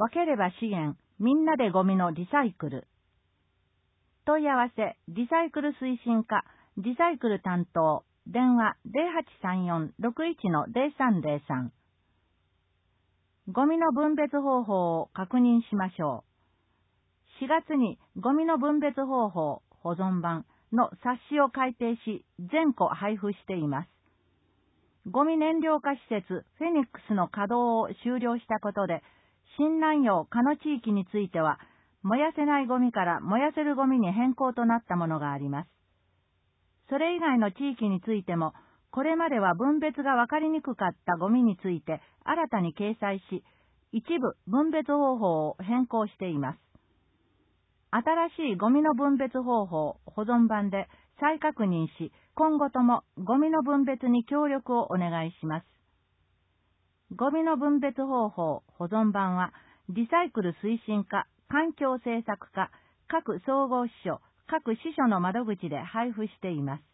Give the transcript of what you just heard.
分ければ資源、みんなでゴミのリサイクル。問い合わせ、リサイクル推進課、リサイクル担当、電話 0834-61-0303。ゴミの分別方法を確認しましょう。4月にゴミの分別方法保存版の冊子を改訂し、全個配布しています。ゴミ燃料化施設フェニックスの稼働を終了したことで、新南陽加野地域については、燃やせないゴミから燃やせるゴミに変更となったものがあります。それ以外の地域についても、これまでは分別が分かりにくかったゴミについて新たに掲載し、一部分別方法を変更しています。新しいゴミの分別方法保存版で再確認し、今後ともゴミの分別に協力をお願いします。ゴミの分別方法保存版は、リサイクル推進課、環境政策課、各総合支所、各支所の窓口で配布しています。